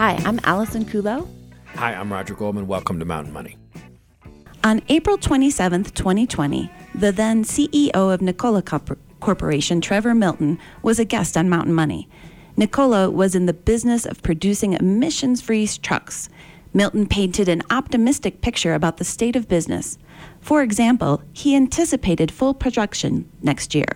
Hi, I'm Allison Kulo. Hi, I'm Roger Goldman. Welcome to Mountain Money. On April 27th, 2020, the then CEO of Nikola Corporation, Trevor Milton, was a guest on Mountain Money. Nikola was in the business of producing emissions-free trucks. Milton painted an optimistic picture about the state of business. For example, he anticipated full production next year.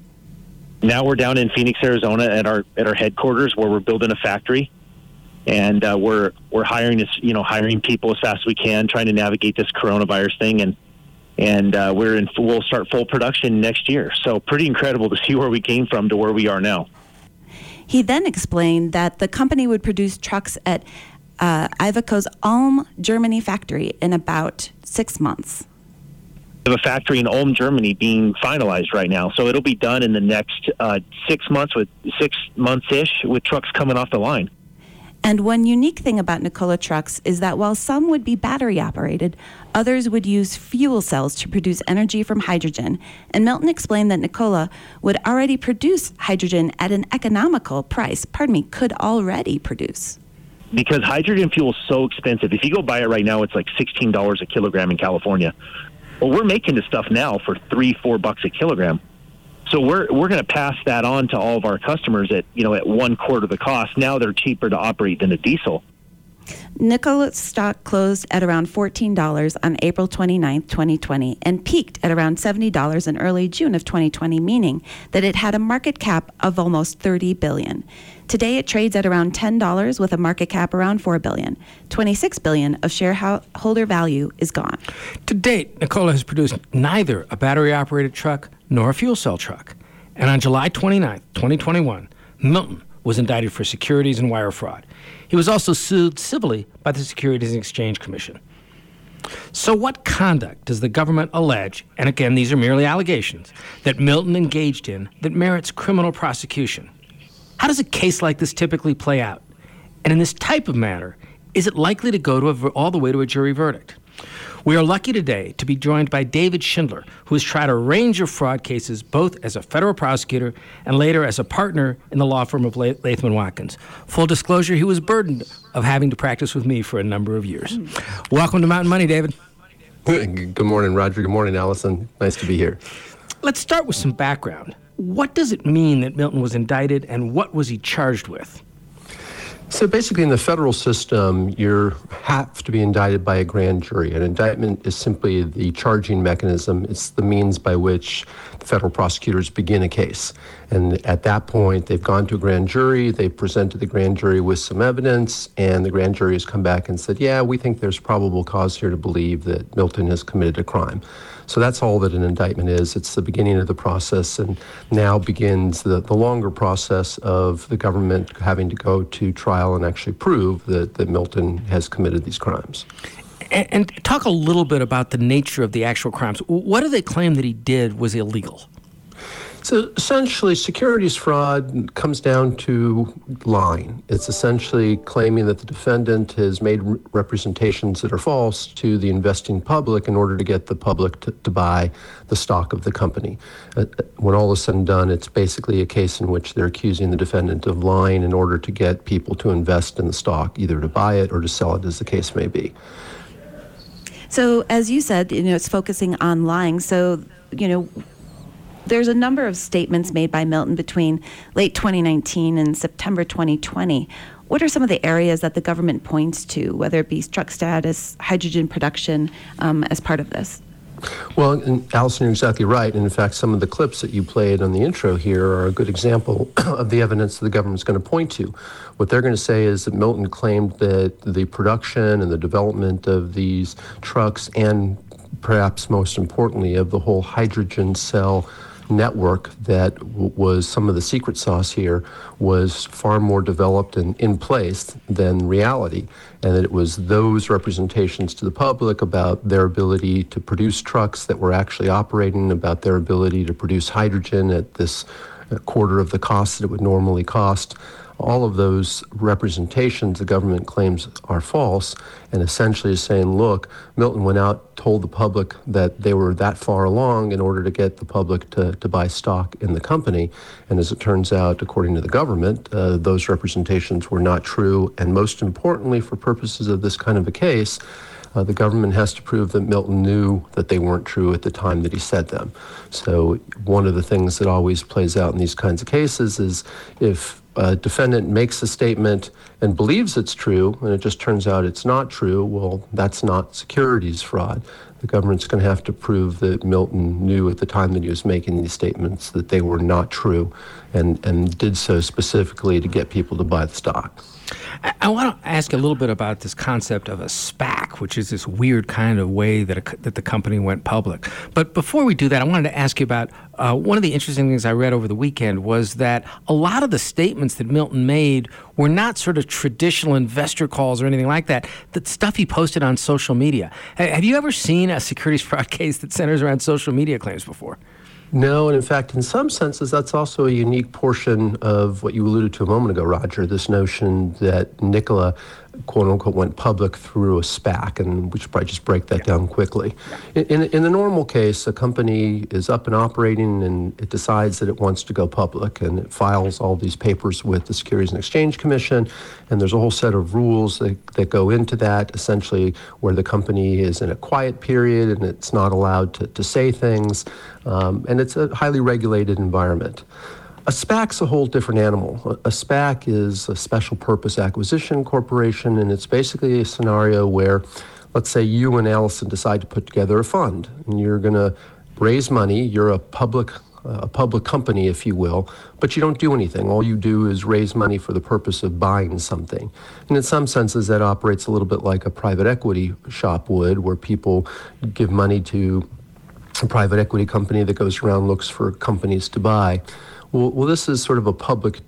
Now we're down in Phoenix, Arizona at our headquarters where we're building a factory. And we're hiring people as fast as we can, trying to navigate this coronavirus thing, and we'll start full production next year. So pretty incredible to see where we came from to where we are now. He then explained that the company would produce trucks at Iveco's Ulm, Germany factory in about 6 months. We have a factory in Ulm, Germany being finalized right now, so it'll be done in the next 6 months-ish with trucks coming off the line. And one unique thing about Nikola trucks is that while some would be battery operated, others would use fuel cells to produce energy from hydrogen. And Milton explained that Nikola would already produce hydrogen at an economical price, could already produce. Because hydrogen fuel is so expensive. If you go buy it right now, it's like $16 a kilogram in California. Well, we're making this stuff now for $3-4 a kilogram. So we're going to pass that on to all of our customers at 1/4 the cost. Now they're cheaper to operate than a diesel. Nikola's stock closed at around $14 on April 29, 2020, and peaked at around $70 in early June of 2020, meaning that it had a market cap of almost $30 billion. Today it trades at around $10 with a market cap around $4 billion. $26 billion of shareholder value is gone. To date, Nikola has produced neither a battery-operated truck nor a fuel cell truck. And on July 29, 2021, Milton was indicted for securities and wire fraud. He was also sued civilly by the Securities and Exchange Commission. So what conduct does the government allege, and again, these are merely allegations, that Milton engaged in that merits criminal prosecution? How does a case like this typically play out? And in this type of matter, is it likely to go all the way to a jury verdict? We are lucky today to be joined by David Schindler, who has tried a range of fraud cases both as a federal prosecutor and later as a partner in the law firm of Latham & Watkins. Full disclosure, he was burdened of having to practice with me for a number of years. Welcome to Mountain Money, David. Good morning, Roger. Good morning, Allison. Nice to be here. Let's start with some background. What does it mean that Milton was indicted, and what was he charged with? So basically in the federal system, you have to be indicted by a grand jury. An indictment is simply the charging mechanism. It's the means by which the federal prosecutors begin a case. And at that point, they've gone to a grand jury, they've presented the grand jury with some evidence, and the grand jury has come back and said, yeah, we think there's probable cause here to believe that Milton has committed a crime. So that's all that an indictment is. It's the beginning of the process, and now begins the longer process of the government having to go to trial and actually prove that Milton has committed these crimes. And talk a little bit about the nature of the actual crimes. What do they claim that he did was illegal? So essentially, securities fraud comes down to lying. It's essentially claiming that the defendant has made representations that are false to the investing public in order to get the public to buy the stock of the company. When all is said and done, it's basically a case in which they're accusing the defendant of lying in order to get people to invest in the stock, either to buy it or to sell it, as the case may be. So as you said, it's focusing on lying. So, there's a number of statements made by Milton between late 2019 and September 2020. What are some of the areas that the government points to, whether it be truck status, hydrogen production, as part of this? Well, and Allison, you're exactly right. And in fact, some of the clips that you played on the intro here are a good example of the evidence that the government's going to point to. What they're going to say is that Milton claimed that the production and the development of these trucks, and perhaps most importantly of the whole hydrogen cell network that was some of the secret sauce here, was far more developed and in place than reality, and that it was those representations to the public about their ability to produce trucks that were actually operating, about their ability to produce hydrogen at this quarter of the cost that it would normally cost. all of those representations the government claims are false, and essentially is saying, look, Milton went out, told the public that they were that far along in order to get the public to buy stock in the company. And as it turns out, according to the government, those representations were not true. And most importantly, for purposes of this kind of a case, the government has to prove that Milton knew that they weren't true at the time that he said them. So one of the things that always plays out in these kinds of cases is if a defendant makes a statement and believes it's true, and it just turns out it's not true, well, that's not securities fraud. The government's going to have to prove that Milton knew at the time that he was making these statements that they were not true, and did so specifically to get people to buy the stock. I want to ask a little bit about this concept of a SPAC, which is this weird kind of way that the company went public. But before we do that, I wanted to ask you about one of the interesting things I read over the weekend was that a lot of the statements that Milton made were not sort of traditional investor calls or anything like that, the stuff he posted on social media. Have you ever seen a securities fraud case that centers around social media claims before? No, and in fact, in some senses, that's also a unique portion of what you alluded to a moment ago, Roger, this notion that Nikola, quote unquote, went public through a SPAC, and we should probably just break that down quickly. In the normal case, a company is up and operating, and it decides that it wants to go public, and it files all these papers with the Securities and Exchange Commission, and there's a whole set of rules that go into that, essentially where the company is in a quiet period and it's not allowed to say things, and it's a highly regulated environment. A SPAC's a whole different animal. A SPAC is a special purpose acquisition corporation, and it's basically a scenario where, let's say you and Allison decide to put together a fund, and you're going to raise money. You're a public company, if you will, but you don't do anything. All you do is raise money for the purpose of buying something. And in some senses, that operates a little bit like a private equity shop would, where people give money to a private equity company that goes around and looks for companies to buy. Well, this is sort of a public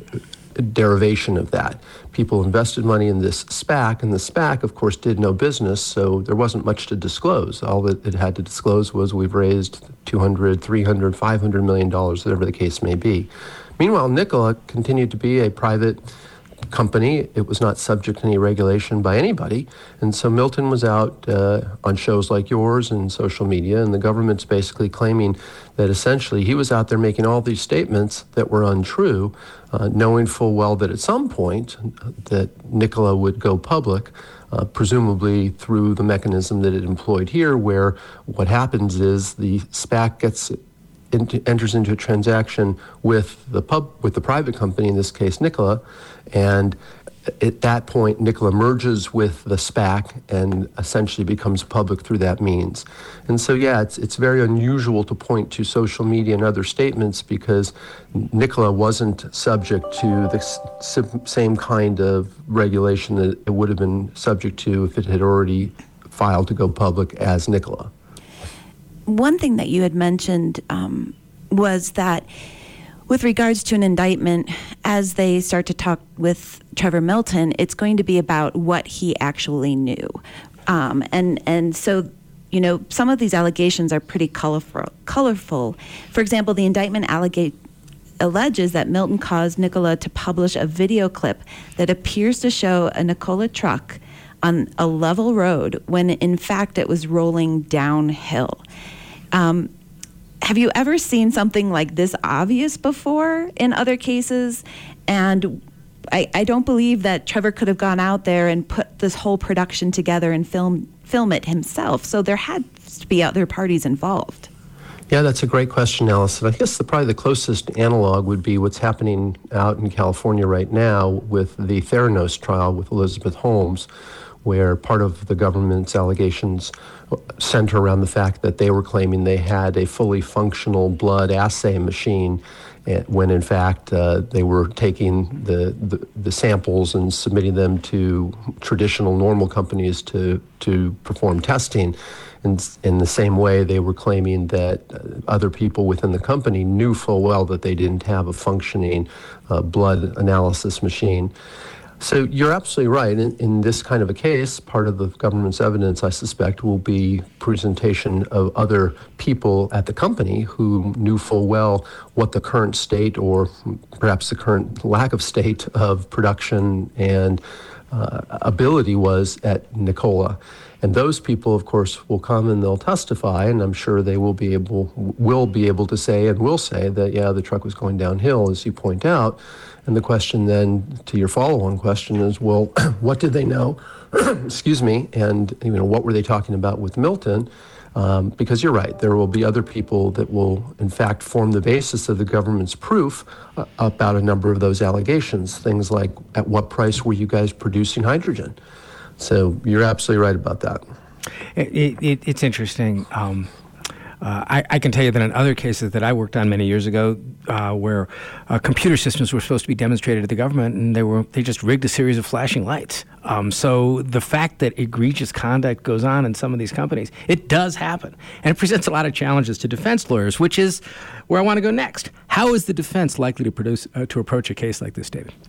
derivation of that. People invested money in this SPAC, and the SPAC, of course, did no business, so there wasn't much to disclose. All that it had to disclose was we've raised $200, $300, $500 million, whatever the case may be. Meanwhile, Nikola continued to be a private company. It was not subject to any regulation by anybody. And so Milton was out on shows like yours and social media, and the government's basically claiming that essentially he was out there making all these statements that were untrue, knowing full well that at some point that Nikola would go public, presumably through the mechanism that it employed here, where what happens is the SPAC enters into a transaction with the private company, in this case Nikola, and at that point Nikola merges with the SPAC and essentially becomes public through that means. And so it's very unusual to point to social media and other statements because Nikola wasn't subject to the same kind of regulation that it would have been subject to if it had already filed to go public as Nikola. One thing that you had mentioned was that with regards to an indictment, as they start to talk with Trevor Milton, it's going to be about what he actually knew. And so, some of these allegations are pretty colorful. For example, the indictment alleges that Milton caused Nikola to publish a video clip that appears to show a Nikola truck on a level road when in fact it was rolling downhill. Have you ever seen something like this obvious before in other cases? And I don't believe that Trevor could have gone out there and put this whole production together and film it himself. So there had to be other parties involved. Yeah, that's a great question, Allison. I guess probably the closest analog would be what's happening out in California right now with the Theranos trial with Elizabeth Holmes, where part of the government's allegations center around the fact that they were claiming they had a fully functional blood assay machine when in fact they were taking the samples and submitting them to traditional normal companies to perform testing. And in the same way, they were claiming that other people within the company knew full well that they didn't have a functioning blood analysis machine. So you're absolutely right. In this kind of a case, part of the government's evidence, I suspect, will be presentation of other people at the company who knew full well what the current state, or perhaps the current lack of state, of production and ability was at Nikola. And those people, of course, will come and they'll testify, and I'm sure they will be able to say and will say that, yeah, the truck was going downhill, as you point out. And the question then, to your follow-on question, is, well, what did they know? Excuse me. And what were they talking about with Milton? Because you're right, there will be other people that will, in fact, form the basis of the government's proof about a number of those allegations. Things like, at what price were you guys producing hydrogen? So you're absolutely right about that. It's interesting. I can tell you that in other cases that I worked on many years ago, where computer systems were supposed to be demonstrated to the government, and they just rigged a series of flashing lights. So the fact that egregious conduct goes on in some of these companies, it does happen, and it presents a lot of challenges to defense lawyers, which is where I want to go next. How is the defense likely to approach a case like this, David?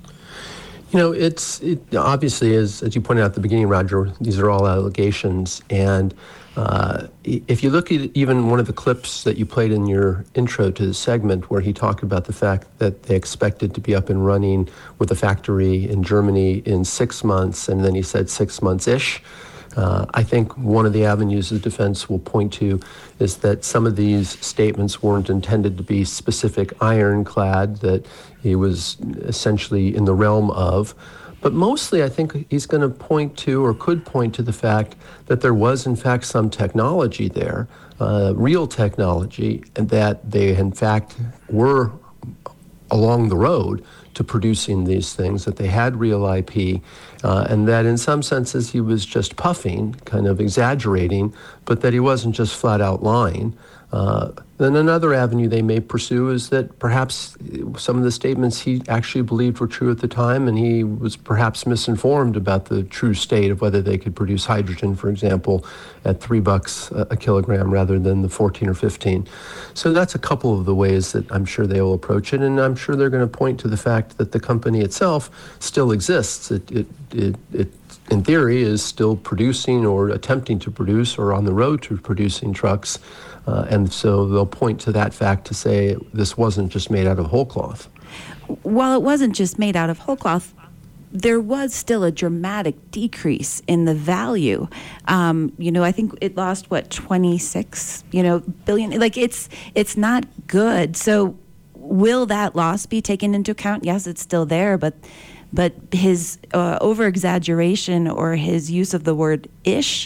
It obviously, as you pointed out at the beginning, Roger, these are all allegations. And if you look at even one of the clips that you played in your intro to the segment, where he talked about the fact that they expected to be up and running with a factory in Germany in 6 months, and then he said 6 months-ish, I think one of the avenues the defense will point to is that some of these statements weren't intended to be specific ironclad, that he was essentially in the realm of. But mostly I think he's going to point to, or could point to, the fact that there was in fact some technology there, real technology, and that they in fact were along the road to producing these things, that they had real IP, and that in some senses he was just puffing, kind of exaggerating, but that he wasn't just flat out lying. Then another avenue they may pursue is that perhaps some of the statements he actually believed were true at the time, and he was perhaps misinformed about the true state of whether they could produce hydrogen, for example, at $3 a kilogram rather than the 14 or 15. So that's a couple of the ways that I'm sure they will approach it, and I'm sure they're going to point to the fact that the company itself still exists. It in theory is still producing or attempting to produce or on the road to producing trucks. And so they'll point to that fact to say this wasn't just made out of whole cloth. While it wasn't just made out of whole cloth, there was still a dramatic decrease in the value. I think it lost 26, billion. Like it's not good. So will that loss be taken into account? Yes, it's still there, but his over-exaggeration or his use of the word ish,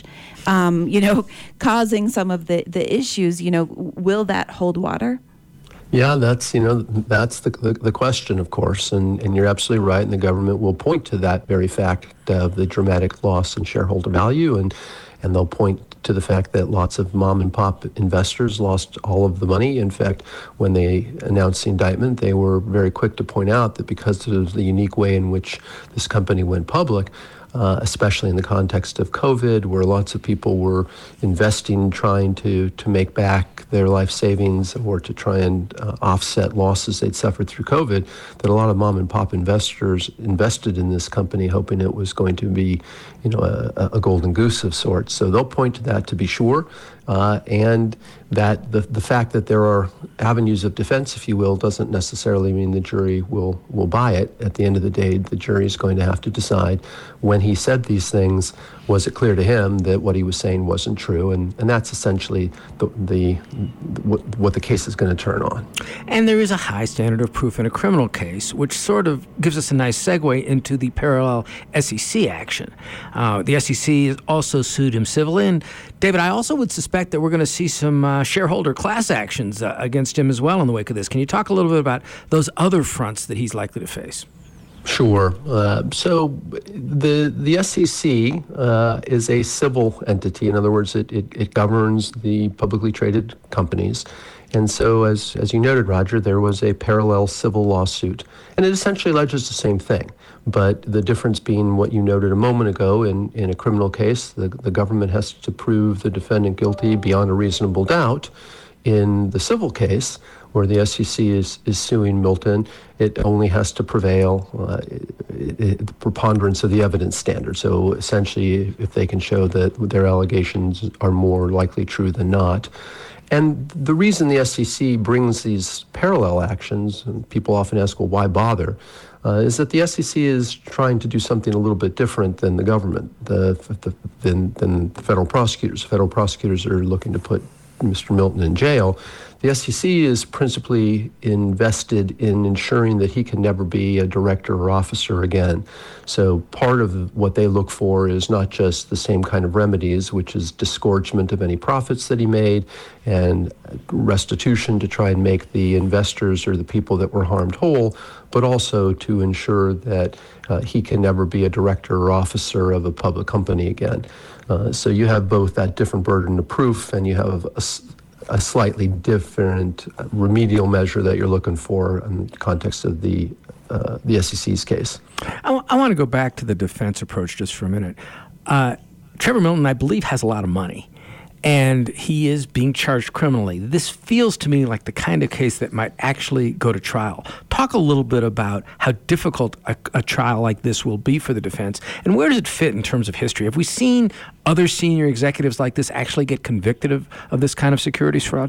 causing some of the issues, will that hold water? Yeah, that's the question, of course, and you're absolutely right, and the government will point to that very fact of the dramatic loss in shareholder value, and they'll point to the fact that lots of mom and pop investors lost all of the money. In fact, when they announced the indictment, they were very quick to point out that because of the unique way in which this company went public, especially in the context of COVID, where lots of people were investing, trying to make back their life savings or to try and offset losses they'd suffered through COVID, that a lot of mom and pop investors invested in this company hoping it was going to be, a golden goose of sorts. So they'll point to that, to be sure. And that the fact that there are avenues of defense, if you will, doesn't necessarily mean the jury will buy it. At the end of the day, the jury is going to have to decide, when he said these things, was it clear to him that what he was saying wasn't true? And that's essentially what the case is going to turn on. And there is a high standard of proof in a criminal case, which sort of gives us a nice segue into the parallel SEC action. The SEC also sued him civilly. And David, I also would suspect that we're going to see some shareholder class actions against him as well in the wake of this. Can you talk a little bit about those other fronts that he's likely to face? Sure. So the SEC is a civil entity. In other words, it governs the publicly traded companies. And so, as you noted, Roger, there was a parallel civil lawsuit, and it essentially alleges the same thing. But the difference being what you noted a moment ago, in a criminal case, the government has to prove the defendant guilty beyond a reasonable doubt. In the civil case, where the SEC is suing Milton, it only has to prevail the preponderance of the evidence standard. So essentially, if they can show that their allegations are more likely true than not. And the reason the SEC brings these parallel actions, and people often ask, well, why bother, is that the SEC is trying to do something a little bit different than the government, than the federal prosecutors. Federal prosecutors are looking to put Mr. Milton in jail. The SEC is principally invested in ensuring that he can never be a director or officer again. So part of what they look for is not just the same kind of remedies, which is disgorgement of any profits that he made and restitution to try and make the investors or the people that were harmed whole, but also to ensure that he can never be a director or officer of a public company again. So you have both that different burden of proof, and you have a slightly different remedial measure that you're looking for in the context of the SEC's case. I want to go back to the defense approach just for a minute. Trevor Milton, I believe, has a lot of money, and he is being charged criminally. This feels to me like the kind of case that might actually go to trial. Talk a little bit about how difficult a trial like this will be for the defense, and where does it fit in terms of history? Have we seen other senior executives like this actually get convicted of this kind of securities fraud?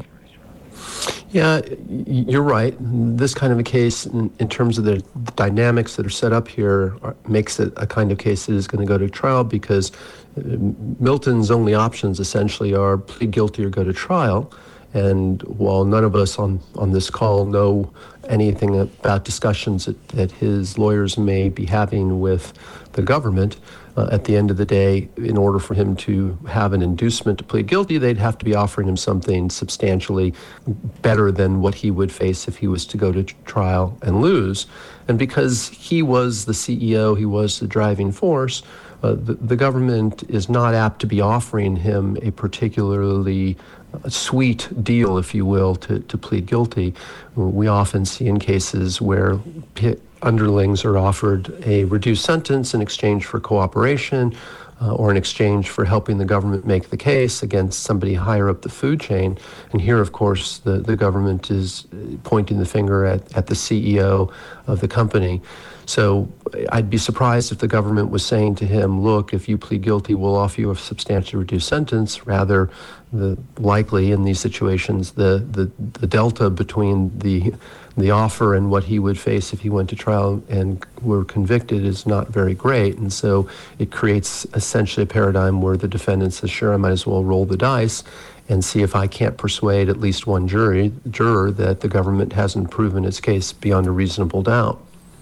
Yeah, you're right. This kind of a case, in terms of the dynamics that are set up here, makes it a kind of case that is going to go to trial, because Milton's only options essentially are plead guilty or go to trial. And while none of us on this call know anything about discussions that his lawyers may be having with the government, at the end of the day, in order for him to have an inducement to plead guilty, they'd have to be offering him something substantially better than what he would face if he was to go to trial and lose. And because he was the CEO, he was the driving force, the government is not apt to be offering him a particularly sweet deal, if you will, to plead guilty. We often see in cases where underlings are offered a reduced sentence in exchange for cooperation or in exchange for helping the government make the case against somebody higher up the food chain. And here, of course, the government is pointing the finger at the CEO of the company. So I'd be surprised if the government was saying to him, look, if you plead guilty, we'll offer you a substantially reduced sentence. Rather, likely in these situations, the delta between the offer and what he would face if he went to trial and were convicted is not very great. And so it creates essentially a paradigm where the defendant says, sure, I might as well roll the dice and see if I can't persuade at least one juror that the government hasn't proven its case beyond a reasonable doubt.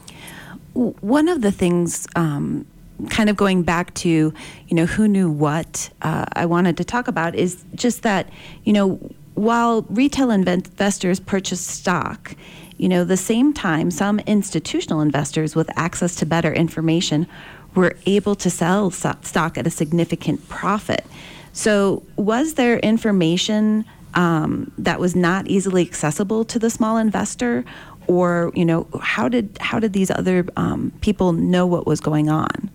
One of the things, kind of going back to, who knew what, I wanted to talk about is just that, while retail investors purchase stock, the same time some institutional investors with access to better information were able to sell stock at a significant profit. So was there information that was not easily accessible to the small investor? Or, how did these other people know what was going on?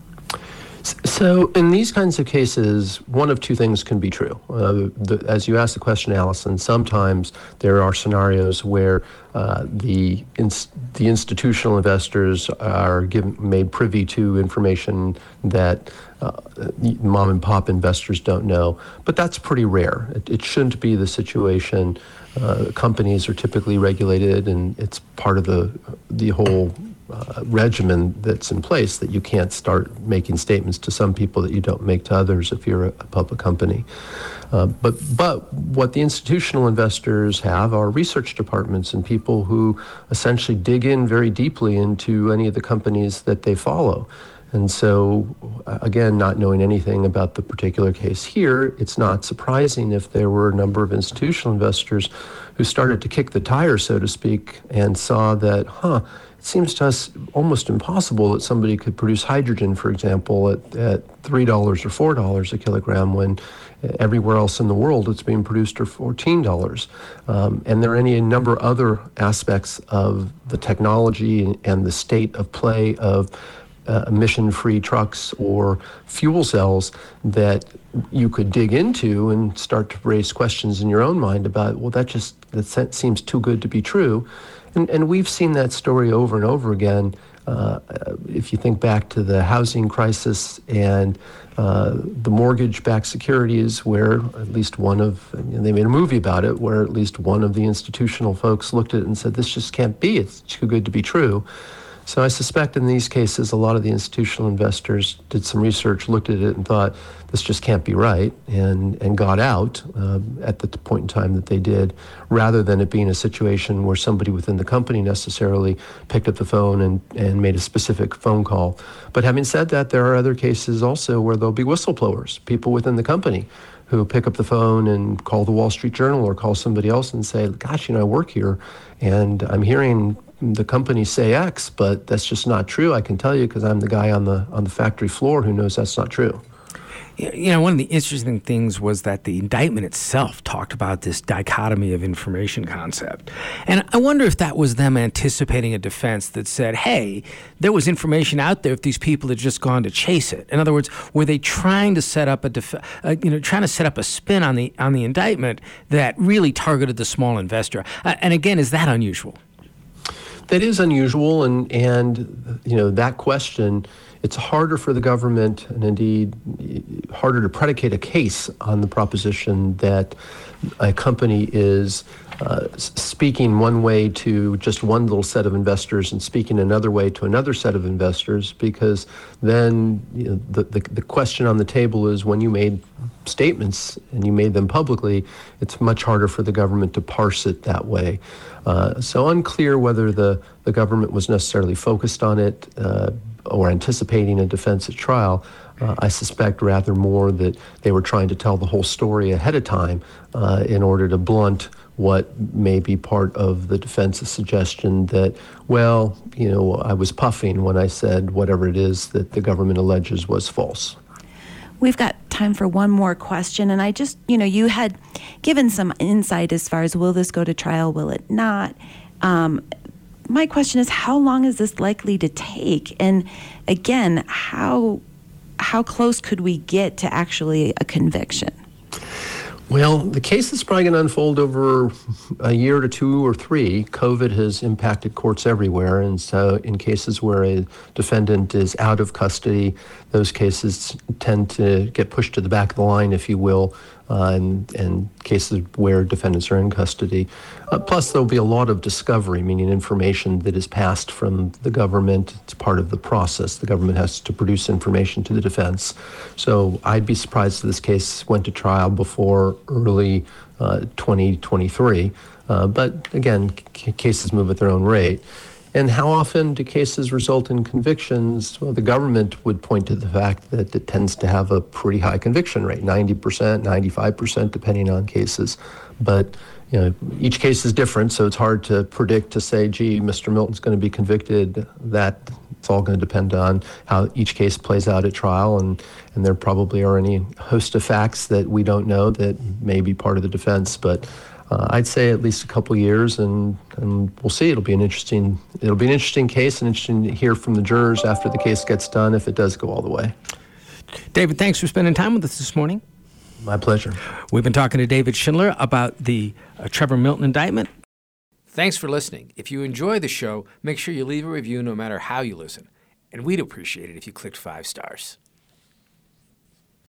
So in these kinds of cases, one of two things can be true. As you asked the question, Allison, sometimes there are scenarios where the institutional investors are made privy to information that mom and pop investors don't know. But that's pretty rare. It shouldn't be the situation. Companies are typically regulated, and it's part of the whole regimen that's in place that you can't start making statements to some people that you don't make to others if you're a public company. But what the institutional investors have are research departments and people who essentially dig in very deeply into any of the companies that they follow. And so, again, not knowing anything about the particular case here, it's not surprising if there were a number of institutional investors who started to kick the tires, so to speak, and saw that, it seems to us almost impossible that somebody could produce hydrogen, for example, at $3 or $4 a kilogram when everywhere else in the world it's being produced for $14. And there are any number of other aspects of the technology and the state of play of emission-free trucks or fuel cells that you could dig into and start to raise questions in your own mind about, well, that seems too good to be true. And we've seen that story over and over again. If you think back to the housing crisis and the mortgage-backed securities, where at least one of, they made a movie about it, where at least one of the institutional folks looked at it and said, this just can't be, it's too good to be true. So I suspect in these cases, a lot of the institutional investors did some research, looked at it and thought, this just can't be right, and got out at the point in time that they did, rather than it being a situation where somebody within the company necessarily picked up the phone and made a specific phone call. But having said that, there are other cases also where there'll be whistleblowers, people within the company who pick up the phone and call the Wall Street Journal or call somebody else and say, gosh, I work here and I'm hearing the company say X, but that's just not true. I can tell you because I'm the guy on the factory floor who knows that's not true. One of the interesting things was that the indictment itself talked about this dichotomy of information concept. And I wonder if that was them anticipating a defense that said, hey, there was information out there if these people had just gone to chase it. In other words, were they trying to set up a spin on the indictment that really targeted the small investor? And again, is that unusual? That is unusual, and that question, it's harder for the government, and indeed harder to predicate a case on the proposition that a company is speaking one way to just one little set of investors and speaking another way to another set of investors, because then the question on the table is, when you made statements and you made them publicly, it's much harder for the government to parse it that way. So unclear whether the government was necessarily focused on it or anticipating a defense at trial. I suspect rather more that they were trying to tell the whole story ahead of time in order to blunt what may be part of the defense's suggestion that, well, I was puffing when I said whatever it is that the government alleges was false. We've got time for one more question, and I just, you had given some insight as far as, will this go to trial, will it not? My question is, how long is this likely to take? And again, how close could we get to actually a conviction? Well, the case is probably going to unfold over a year to 2 or 3. COVID has impacted courts everywhere, and so in cases where a defendant is out of custody, those cases tend to get pushed to the back of the line, if you will, and cases where defendants are in custody. Plus, there'll be a lot of discovery, meaning information that is passed from the government. It's part of the process. The government has to produce information to the defense. So I'd be surprised if this case went to trial before early 2023. But again, cases move at their own rate. And how often do cases result in convictions? Well, the government would point to the fact that it tends to have a pretty high conviction rate, 90%, 95%, depending on cases. But each case is different, so it's hard to predict, to say, gee, Mr. Milton's going to be convicted. It's all going to depend on how each case plays out at trial, and there probably are any host of facts that we don't know that may be part of the defense. But I'd say at least a couple years, and we'll see. It'll be an interesting case, and interesting to hear from the jurors after the case gets done, if it does go all the way. David, thanks for spending time with us this morning. My pleasure. We've been talking to David Schindler about the Trevor Milton indictment. Thanks for listening. If you enjoy the show, make sure you leave a review no matter how you listen. And we'd appreciate it if you clicked 5 stars.